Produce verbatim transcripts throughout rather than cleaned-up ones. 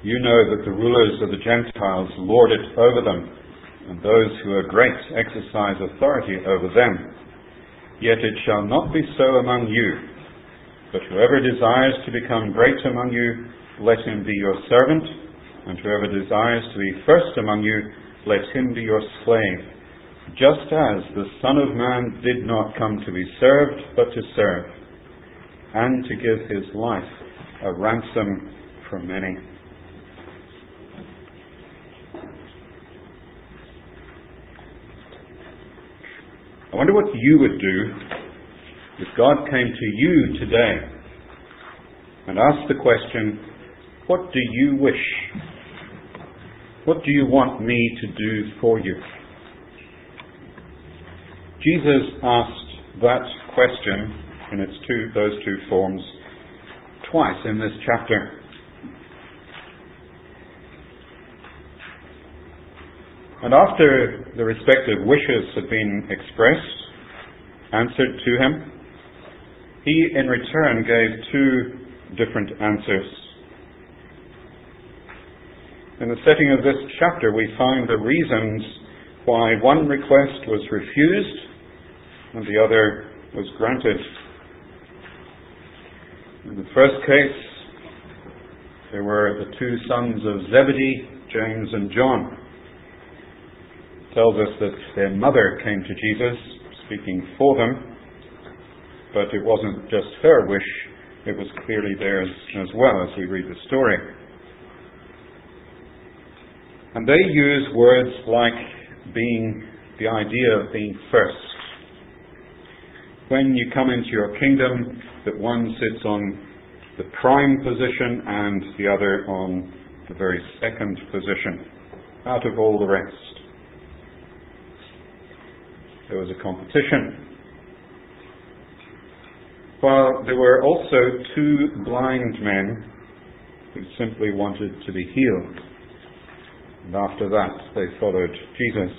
You know that the rulers of the Gentiles lord it over them, and those who are great exercise authority over them. Yet it shall not be so among you. But whoever desires to become great among you, let him be your servant, and whoever desires to be first among you, let him be your slave, just as the Son of Man did not come to be served, but to serve, and to give his life a ransom for many. I wonder what you would do if God came to you today and asked the question, what do you wish? What do you want me to do for you? Jesus asked that question in its two, those two forms twice in this chapter. And after the respective wishes had been expressed, answered to him, he in return gave two different answers. In the setting of this chapter, we find the reasons why one request was refused and the other was granted. In the first case, there were the two sons of Zebedee, James and John. It tells us that their mother came to Jesus, speaking for them, but it wasn't just her wish, it was clearly theirs as well as we read the story. And they use words like being, the idea of being first. When you come into your kingdom, that one sits on the prime position and the other on the very second position, out of all the rest. There was a competition. While there were also two blind men who simply wanted to be healed. And after that, they followed Jesus.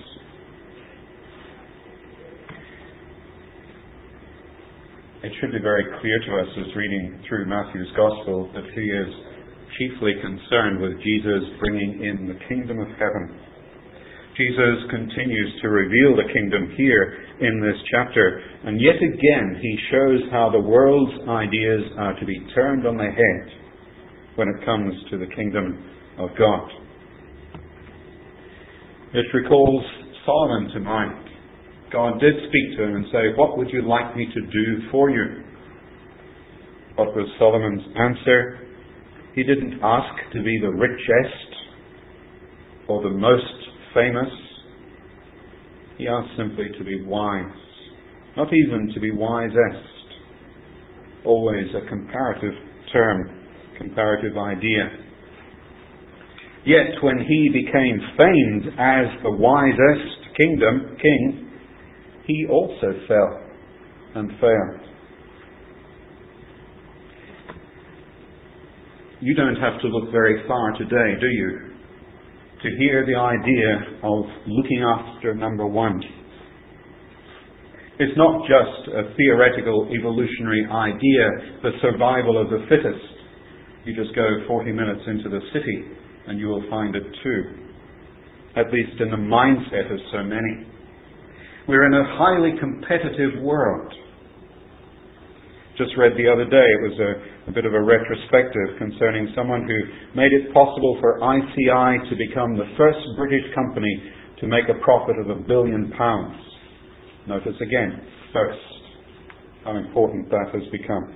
It should be very clear to us as reading through Matthew's Gospel that he is chiefly concerned with Jesus bringing in the kingdom of heaven. Jesus continues to reveal the kingdom here in this chapter, and yet again he shows how the world's ideas are to be turned on their head when it comes to the kingdom of God. It recalls Solomon to mind. God did speak to him and say, "What would you like me to do for you?" What was Solomon's answer? He didn't ask to be the richest or the most famous. He asked simply to be wise, not even to be wisest. Always a comparative term, comparative idea. Yet when he became famed as the wisest kingdom king, he also fell and failed. You don't have to look very far today, do you, to hear the idea of looking after number one. It's not just a theoretical evolutionary idea, the survival of the fittest. You just go forty minutes into the city and you will find it too, at least in the mindset of so many. We're in a highly competitive world. Just read the other day, it was a, a bit of a retrospective concerning someone who made it possible for I C I to become the first British company to make a profit of a billion pounds. Notice again, first, how important that has become.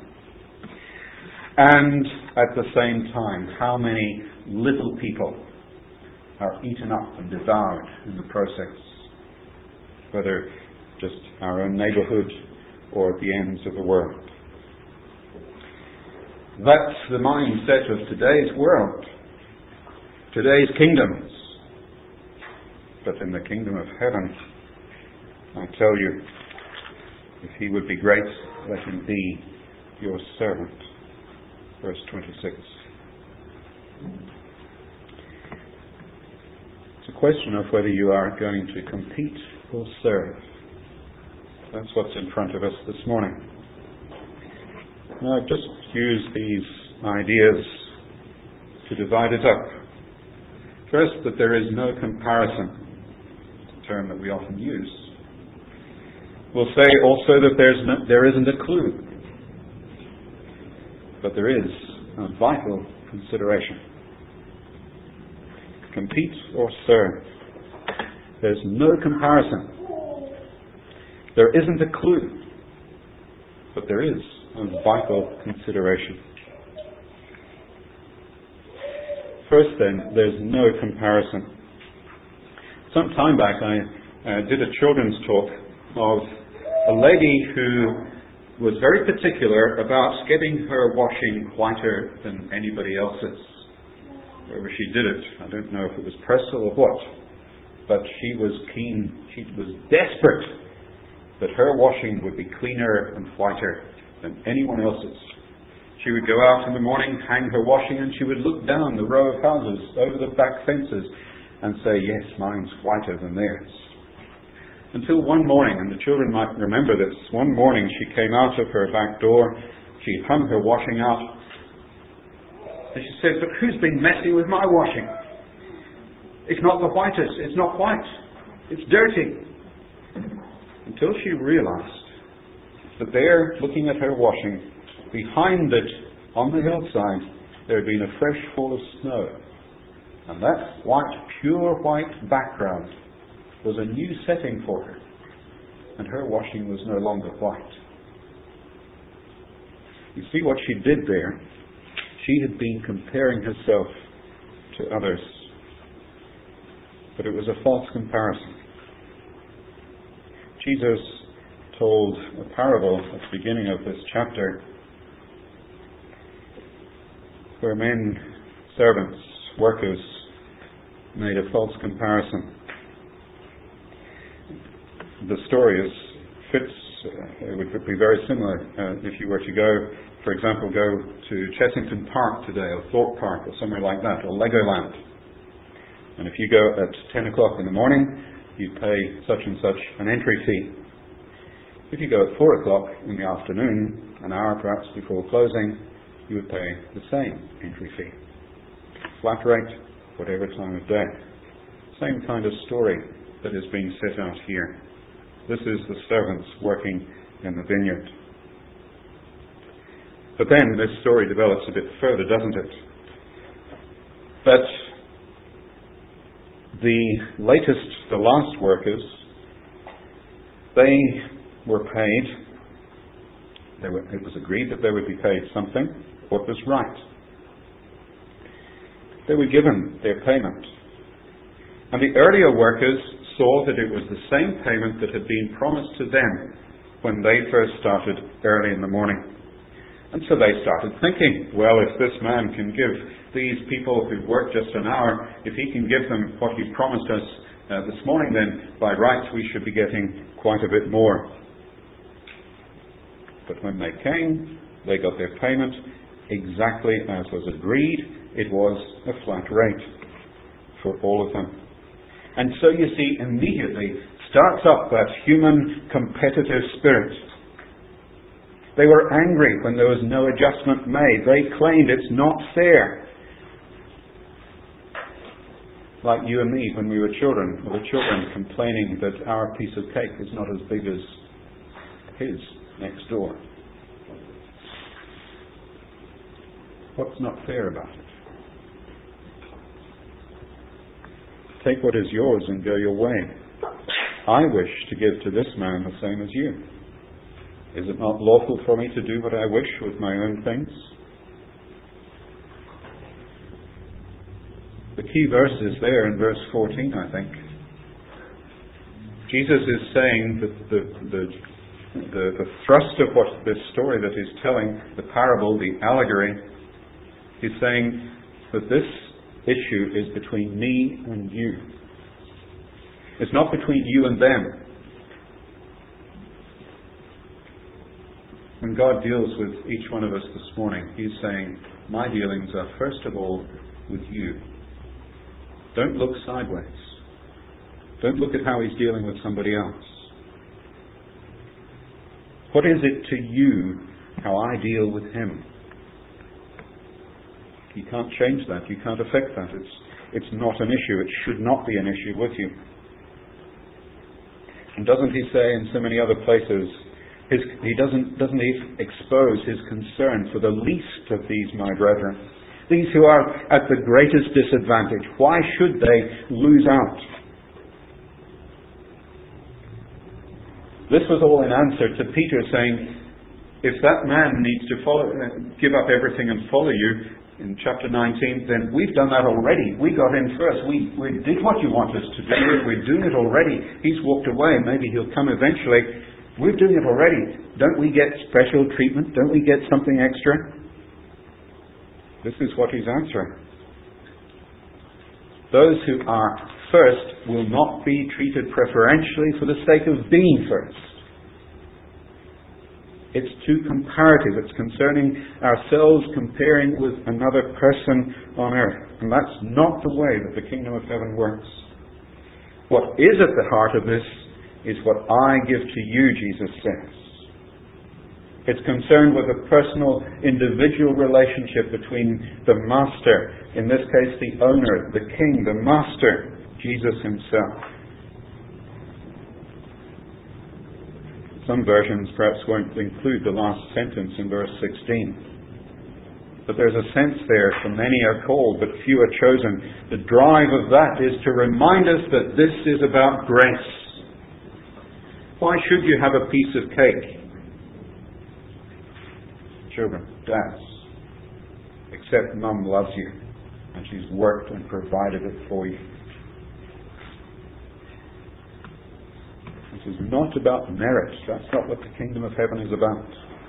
And at the same time, how many little people are eaten up and devoured in the process, whether just our own neighbourhood or at the ends of the world. That's the mindset of today's world, today's kingdoms. But in the kingdom of heaven, I tell you, if he would be great, let him be your servant. Verse twenty-six. It's a question of whether you are going to compete or serve. That's what's in front of us this morning. Now, I've just used these ideas to divide it up. First, that there is no comparison, a term that we often use. We'll say also that there's no, there isn't a clue, but there is a vital consideration. Compete or serve. There's no comparison. There isn't a clue, but there is a vital consideration. First then, there's no comparison. Some time back I uh, did a children's talk of a lady who was very particular about getting her washing whiter than anybody else's. Wherever she did it, I don't know if it was Persil or what, but she was keen, she was desperate that her washing would be cleaner and whiter than anyone else's. She would go out in the morning, hang her washing, and she would look down the row of houses over the back fences and say, yes, mine's whiter than theirs. Until one morning, and the children might remember this, one morning she came out of her back door, she hung her washing out, and she said, but who's been messing with my washing? It's not the whitest, it's not white, it's dirty. Until she realized that there, looking at her washing, behind it, on the hillside, there had been a fresh fall of snow. And that white, pure white background was a new setting for her. And her washing was no longer white. You see what she did there? She had been comparing herself to others. But it was a false comparison. Jesus told a parable at the beginning of this chapter where men, servants, workers made a false comparison. The story is, fits, uh, it would be very similar uh, if you were to go, for example, go to Chessington Park today, or Thorpe Park, or somewhere like that, or Legoland. And if you go at ten o'clock in the morning, you pay such and such an entry fee. If you go at four o'clock in the afternoon, an hour perhaps before closing, you would pay the same entry fee. Flat rate, whatever time of day. Same kind of story that is being set out here. This is the servants working in the vineyard. But then this story develops a bit further, doesn't it? But the latest, the last workers, they were paid, they were, it was agreed that they would be paid something, what was right. They were given their payment. And the earlier workers saw that it was the same payment that had been promised to them when they first started early in the morning. And so they started thinking, well, if this man can give these people who've worked just an hour, if he can give them what he promised us uh, this morning, then by rights we should be getting quite a bit more. But when they came, they got their payment exactly as was agreed. It was a flat rate for all of them. And so you see, immediately starts up that human competitive spirit. They were angry when there was no adjustment made. They claimed it's not fair. Like you and me when we were children, or the children complaining that our piece of cake is not as big as his next door. What's not fair about it? Take what is yours and go your way. I wish to give to this man the same as you. Is it not lawful for me to do what I wish with my own things? The key verse is there in verse fourteen, I think. Jesus is saying that the, the, the, the thrust of what this story that he's telling, the parable, the allegory, he's saying that this issue is between me and you. It's not between you and them. When God deals with each one of us this morning, he's saying, my dealings are first of all with you. Don't look sideways. Don't look at how he's dealing with somebody else. What is it to you how I deal with him? You can't change that. You can't affect that. It's, it's not an issue. It should not be an issue with you. And doesn't he say in so many other places, his, he doesn't, doesn't he expose his concern for the least of these, my brethren? These who are at the greatest disadvantage. Why should they lose out? This was all in answer to Peter saying, if that man needs to follow, give up everything and follow you, in chapter nineteen, then we've done that already. We got in first. We, we did what you want us to do. We're doing it already. He's walked away. Maybe he'll come eventually. We're doing it already. Don't we get special treatment? Don't we get something extra? This is what he's answering. Those who are first will not be treated preferentially for the sake of being first. It's too comparative. It's concerning ourselves comparing with another person on earth. And that's not the way that the kingdom of heaven works. What is at the heart of this is what I give to you, Jesus says. It's concerned with a personal, individual relationship between the master, in this case the owner, the king, the master, Jesus himself. Some versions perhaps won't include the last sentence in verse sixteen. But there's a sense there, for many are called, but few are chosen. The drive of that is to remind us that this is about grace. Why should you have a piece of cake? Children, dads, except Mum loves you and she's worked and provided it for you. This is not about merit. That's not what the kingdom of heaven is about.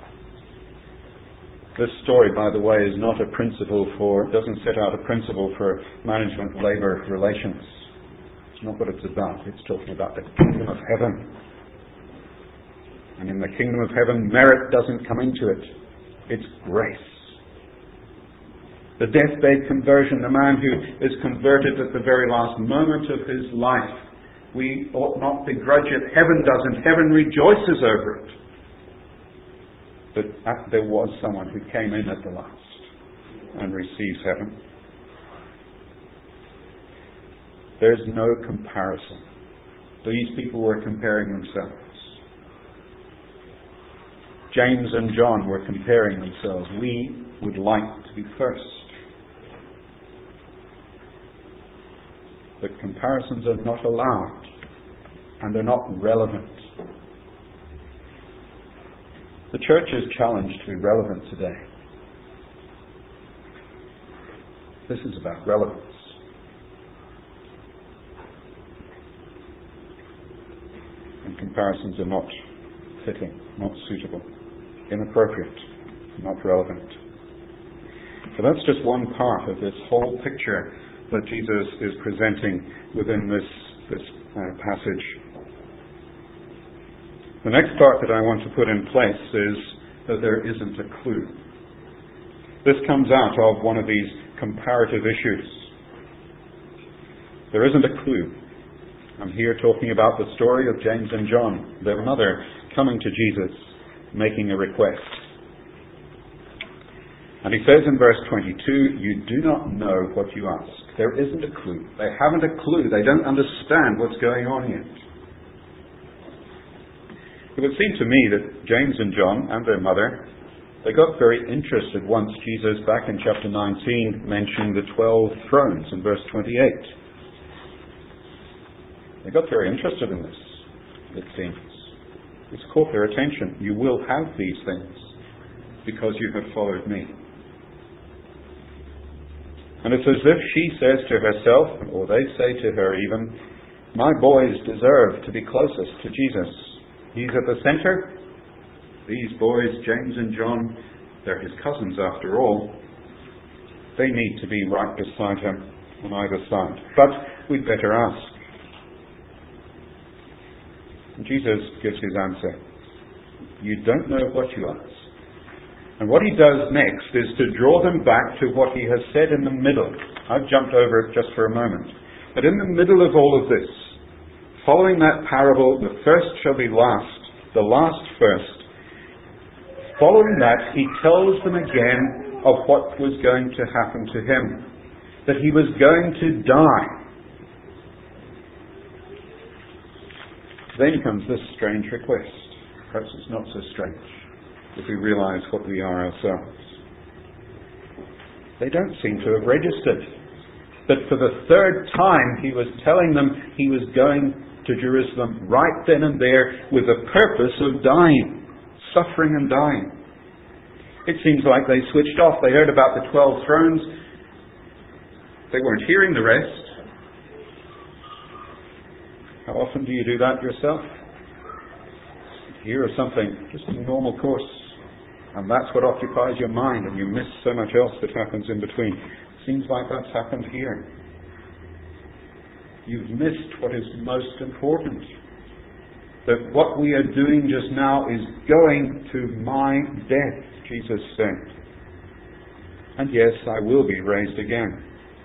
This story, by the way, is not a principle for, doesn't set out a principle for management-labor relations. It's not what it's about. It's talking about the kingdom of heaven. And in the kingdom of heaven, merit doesn't come into it. It's grace. The deathbed conversion, the man who is converted at the very last moment of his life, we ought not begrudge it. Heaven doesn't. Heaven rejoices over it. But there was someone who came in at the last and receives heaven. There's no comparison. These people were comparing themselves. James and John were comparing themselves. We would like to be first. But comparisons are not allowed, and they're not relevant. The church is challenged to be relevant today. This is about relevance. And comparisons are not fitting, not suitable, inappropriate, not relevant. So that's just one part of this whole picture that Jesus is presenting within this, this uh, passage. The next part that I want to put in place is that there isn't a clue. This comes out of one of these comparative issues. There isn't a clue. I'm here talking about the story of James and John, their mother coming to Jesus, making a request. And he says in verse twenty-two, you do not know what you ask. There isn't a clue. They haven't a clue. They don't understand what's going on yet. It would seem to me that James and John and their mother, they got very interested once Jesus, back in chapter nineteen, mentioned the twelve thrones in verse twenty-eight. They got very interested in this, it seems. It's caught their attention. You will have these things because you have followed me. And it's as if she says to herself, or they say to her even, my boys deserve to be closest to Jesus. He's at the center. These boys, James and John, they're his cousins after all. They need to be right beside him on either side. But we'd better ask. And Jesus gives his answer. You don't know what you ask. And what he does next is to draw them back to what he has said in the middle. I've jumped over it just for a moment. But in the middle of all of this, following that parable, the first shall be last, the last first. Following that, he tells them again of what was going to happen to him, that he was going to die. Then comes this strange request. Perhaps it's not so strange if we realize what we are ourselves. They don't seem to have registered that for the third time he was telling them he was going to Jerusalem right then and there with the purpose of dying, suffering and dying. It seems like they switched off. They heard about the twelve thrones. They weren't hearing the rest. How often do you do that yourself? Hear of something, just a normal course, and that's what occupies your mind, and you miss so much else that happens in between. Seems like that's happened here. You've missed what is most important. That what we are doing just now is going to my death, Jesus said. And yes, I will be raised again.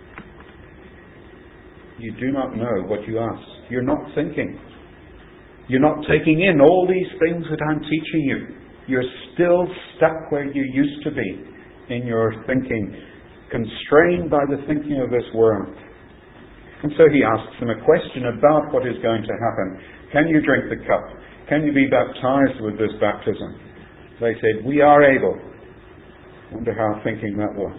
You do not know what you ask. You're not thinking. You're not taking in all these things that I'm teaching you. You're still stuck where you used to be in your thinking, constrained by the thinking of this world. And so he asks them a question about what is going to happen. Can you drink the cup? Can you be baptized with this baptism? They said, we are able. Wonder how thinking that was.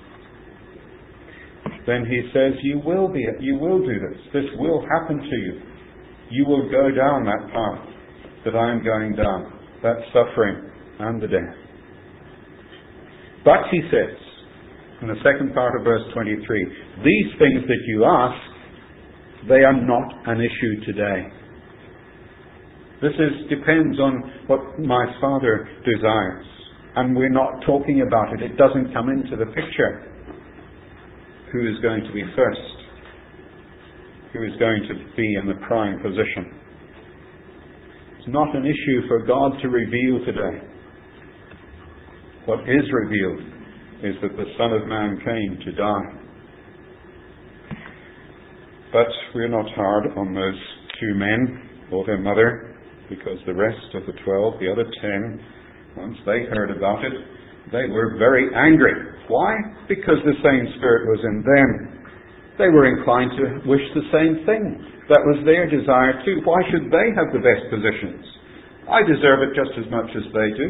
Then he says, you will be, you will do this. This will happen to you. You will go down that path that I am going down, that suffering and the death. But he says, in the second part of verse twenty-three, these things that you ask, they are not an issue today. This is depends on what my Father desires. And we're not talking about it. It doesn't come into the picture. Who is going to be first? Who is going to be in the prime position? It's not an issue for God to reveal today. What is revealed is that the Son of Man came to die. But we're not hard on those two men or their mother, because the rest of the twelve, the other ten, once they heard about it, they were very angry. Why? Because the same spirit was in them. They were inclined to wish the same thing. That was their desire too. Why should they have the best positions? I deserve it just as much as they do.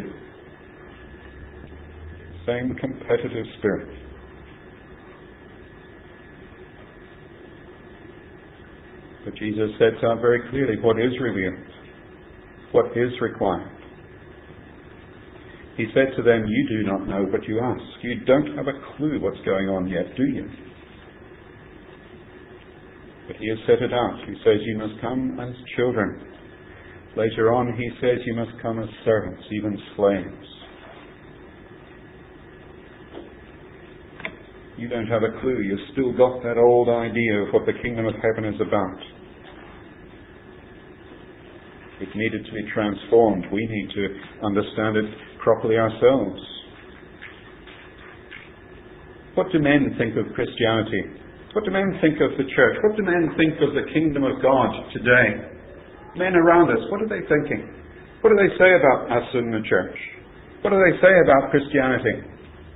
Same competitive spirit. But Jesus sets out very clearly what is revealed, what is required. He said to them, you do not know what you ask. You don't have a clue what's going on yet, do you? But he has set it out. He says you must come as children. Later on he says you must come as servants, even slaves. You don't have a clue. You've still got that old idea of what the kingdom of heaven is about. It needed to be transformed. We need to understand it properly ourselves. What do men think of Christianity? What do men think of the church? What do men think of the kingdom of God today? Men around us, what are they thinking? What do they say about us in the church? What do they say about Christianity?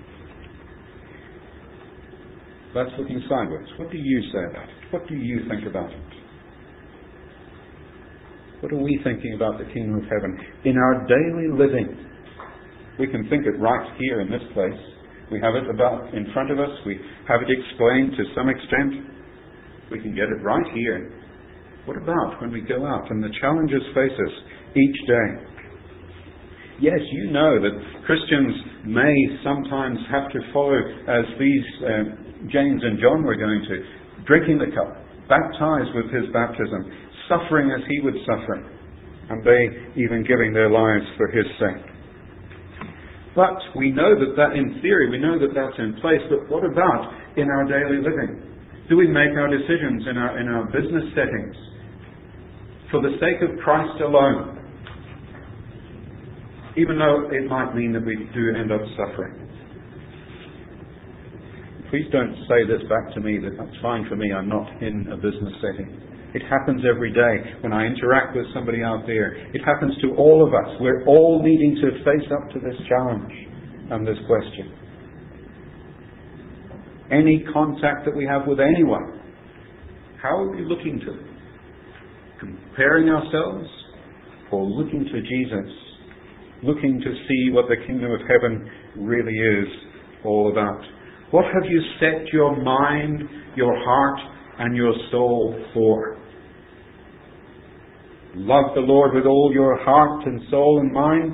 That's looking sideways. What do you say about it? What do you think about it? What are we thinking about the kingdom of heaven? In our daily living, we can think it right here in this place. We have it about in front of us. We have it explained to some extent. We can get it right here. What about when we go out and the challenges face us each day? Yes, you know that Christians may sometimes have to follow, as these uh, James and John were going to, drinking the cup, baptized with his baptism, suffering as he would suffer, and they even giving their lives for his sake. But we know that that in theory, we know that that's in place, but what about in our daily living? Do we make our decisions in our, in our business settings for the sake of Christ alone? Even though it might mean that we do end up suffering. Please don't say this back to me, that that's fine for me, I'm not in a business setting. It happens every day when I interact with somebody out there. It happens to all of us. We're all needing to face up to this challenge and this question. any contact that we have with anyone, how are we looking to them? Comparing ourselves, or looking to Jesus, looking to see what the kingdom of heaven really is all about? What have you set your mind, your heart, and your soul for? Love the Lord with all your heart and soul and mind.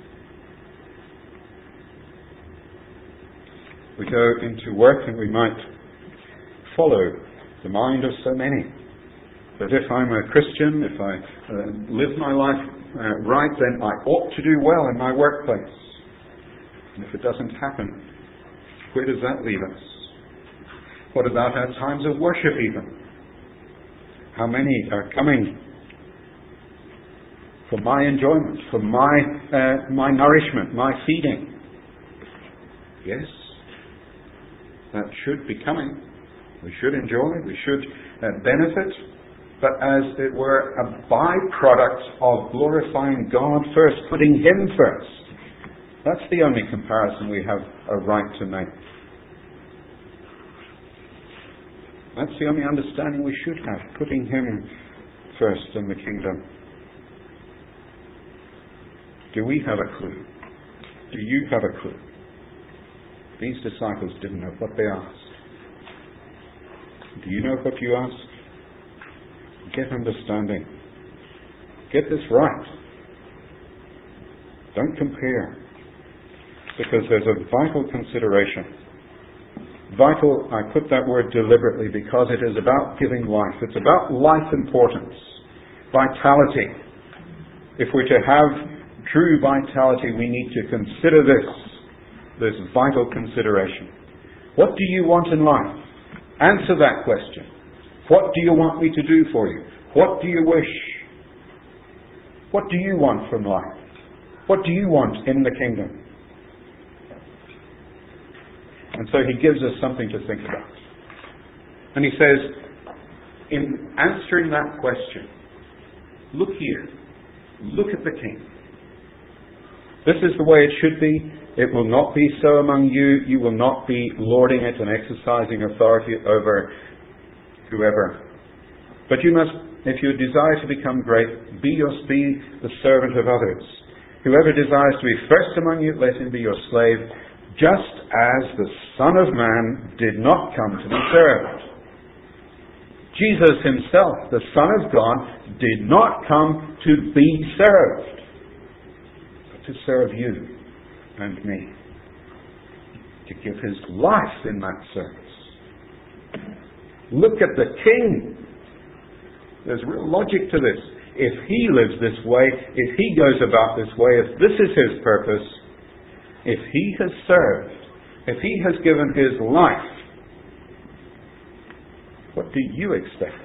We go into work and we might follow the mind of so many. That if I'm a Christian, if I uh, live my life uh, right, then I ought to do well in my workplace. And if it doesn't happen, where does that leave us? What about our times of worship even? How many are coming for my enjoyment, for my uh, my nourishment, my feeding? Yes, that should be coming. We should enjoy, we should uh, benefit, but as it were a byproduct of glorifying God first, putting Him first. That's the only comparison we have a right to make. That's the only understanding we should have, putting Him first in the kingdom. Do we have a clue? Do you have a clue? These disciples didn't know what they asked. Do you know what you ask? Get understanding. Get this right. Don't compare. Because there's a vital consideration. Vital, I put that word deliberately because it is about giving life. It's about life importance. Vitality. If we're to have true vitality, we need to consider this. This vital consideration. What do you want in life? Answer that question. What do you want me to do for you? What do you wish? What do you want from life? What do you want in the kingdom? And so he gives us something to think about. And he says, in answering that question, look here. Look at the king. This is the way it should be. It will not be so among you. You will not be lording it and exercising authority over whoever. But you must, if you desire to become great, be, your, be the servant of others. Whoever desires to be first among you, let him be your slave, just as the Son of Man did not come to be served. Jesus himself, the Son of God, did not come to be served, but to serve you and me, to give his life in that service. Look at the King. There's real logic to this. If he lives this way, if he goes about this way, if this is his purpose, if he has served, if he has given his life, what do you expect?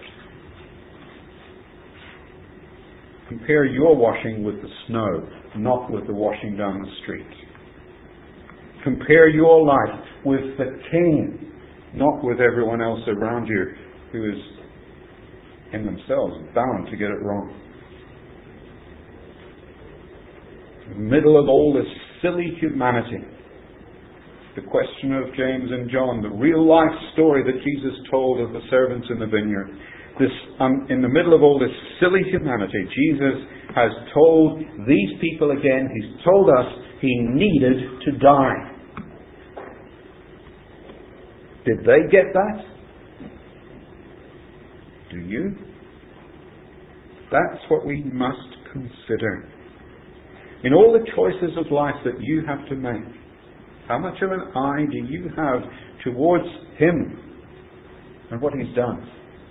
Compare your washing with the snow, not with the washing down the street. Compare your life with the King, not with everyone else around you who is in themselves bound to get it wrong. In the middle of all this silly humanity, the question of James and John, the real life story that Jesus told of the servants in the vineyard, this, um, in the middle of all this silly humanity, Jesus has told these people again, he's told us he needed to die. Did they get that? Do you? That's what we must consider. In all the choices of life that you have to make, how much of an eye do you have towards him and what he's done?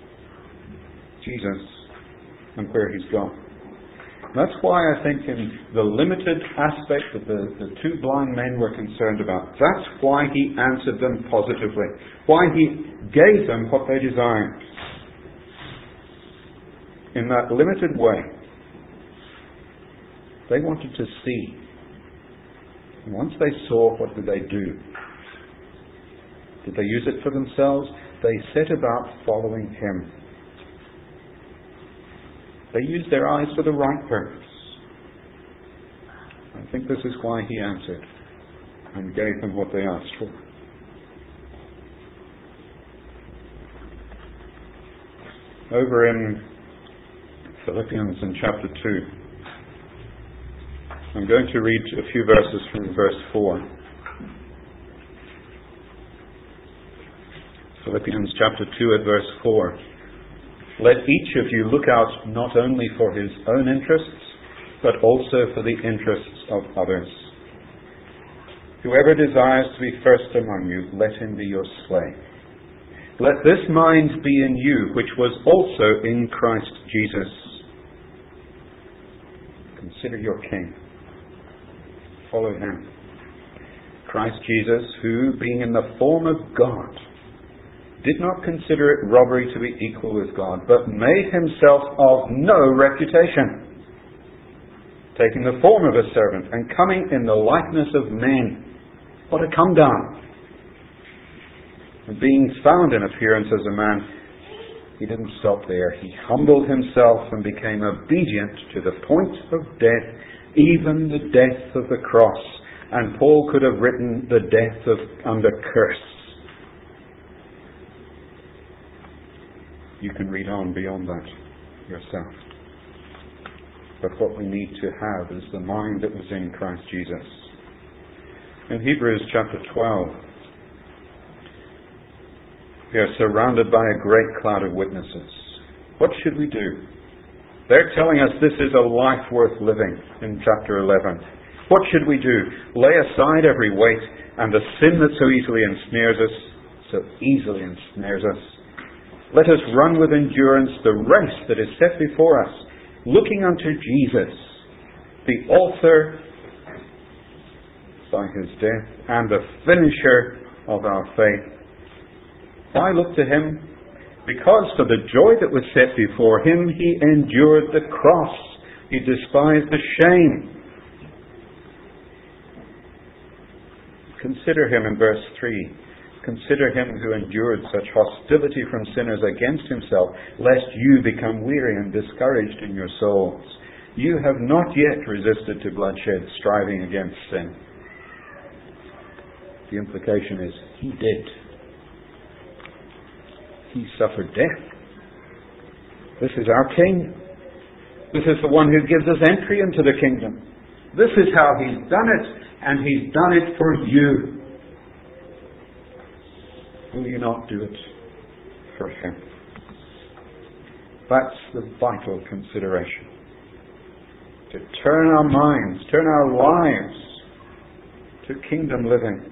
Jesus and where he's gone. That's why I think in the limited aspect that the, the two blind men were concerned about, that's why he answered them positively. Why he gave them what they desired. In that limited way, they wanted to see. And once they saw, what did they do? Did they use it for themselves? They set about following him. They used their eyes for the right purpose. I think this is why he answered and gave them what they asked for. over in Philippians in chapter two. I'm going to read a few verses from verse four. Philippians chapter two at verse four. Let each of you look out not only for his own interests, but also for the interests of others. Whoever desires to be first among you, let him be your slave. Let this mind be in you, which was also in Christ Jesus. Consider your King. Follow him. Christ Jesus, who, being in the form of God, did not consider it robbery to be equal with God, but made himself of no reputation, taking the form of a servant, and coming in the likeness of men. What a come down! And being found in appearance as a man, he didn't stop there. He humbled himself and became obedient to the point of death, even the death of the cross. And Paul could have written the death of under curse. You can read on beyond that yourself. But what we need to have is the mind that was in Christ Jesus. In Hebrews chapter twelve, we are surrounded by a great cloud of witnesses. What should we do? They're telling us this is a life worth living in chapter eleven. What should we do? Lay aside every weight and the sin that so easily ensnares us, so easily ensnares us. Let us run with endurance the race that is set before us, looking unto Jesus, the author by his death and the finisher of our faith. Why look to him? Because for the joy that was set before him, he endured the cross. He despised the shame. Consider him in verse three. Consider him who endured such hostility from sinners against himself, lest you become weary and discouraged in your souls. You have not yet resisted to bloodshed, striving against sin. The implication is, he did. He suffered death. This is our King. This is the one who gives us entry into the kingdom. This is how he's done it, and he's done it for you. Will you not do it for him? That's the vital consideration. To turn our minds, turn our lives to kingdom living.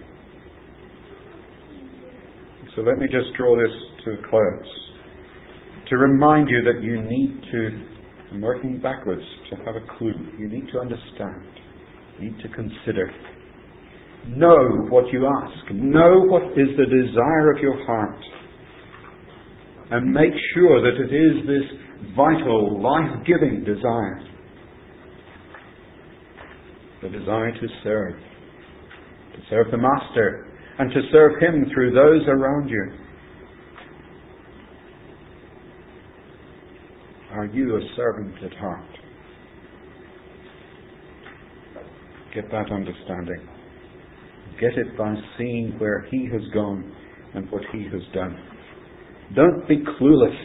So let me just draw this to a close. To remind you that you need to, I'm working backwards to have a clue. You need to understand. You need to consider. Know what you ask. Know what is the desire of your heart. And make sure that it is this vital, life-giving desire. The desire to serve. To serve the Master. And to serve him through those around you. Are you a servant at heart? Get that understanding. Get it by seeing where he has gone and what he has done. Don't be clueless.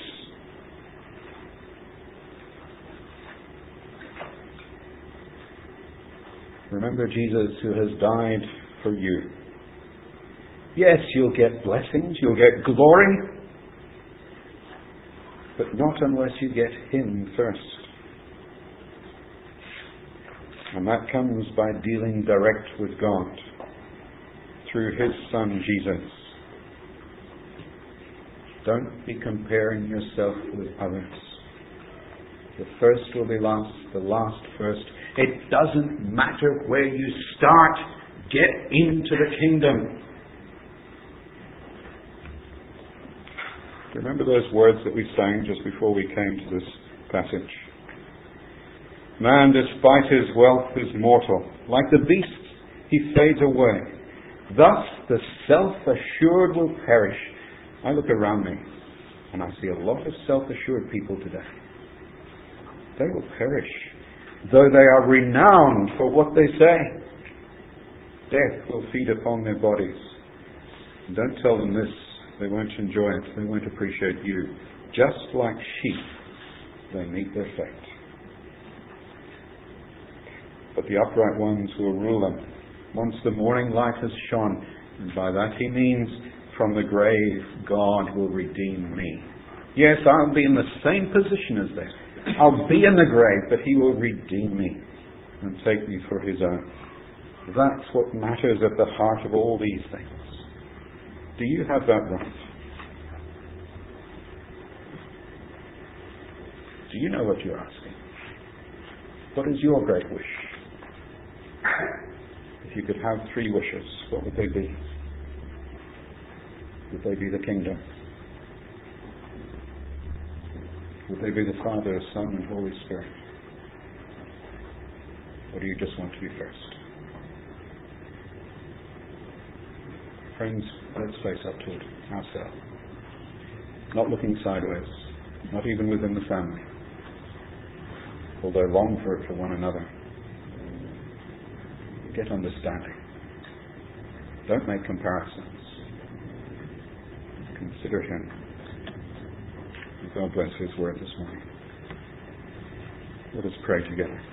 Remember Jesus who has died for you. Yes, you'll get blessings, you'll get glory, but not unless you get him first. And that comes by dealing direct with God through his Son Jesus. Don't be comparing yourself with others. The first will be last, the last first. It doesn't matter where you start. Get into the kingdom. Remember those words that we sang just before we came to this passage? Man, despite his wealth, is mortal. Like the beast, he fades away. Thus the self-assured will perish. I look around me, and I see a lot of self-assured people today. They will perish, though they are renowned for what they say. Death will feed upon their bodies. Don't tell them this. They won't enjoy it. They won't appreciate you. Just like sheep, they meet their fate. But the upright ones will rule them. Once the morning light has shone, and by that he means from the grave, God will redeem me. Yes, I'll be in the same position as they. I'll be in the grave, but he will redeem me and take me for his own. That's what matters at the heart of all these things. Do you have that right? Do you know what you're asking? What is your great wish? If you could have three wishes, what would they be? Would they be the kingdom? Would they be the Father, Son, and Holy Spirit? Or do you just want to be first? Friends, let's face up to it ourselves. Not looking sideways, not even within the family, although long for it for one another. Get understanding. Don't make comparisons. Consider him. God bless his word this morning. Let us pray together.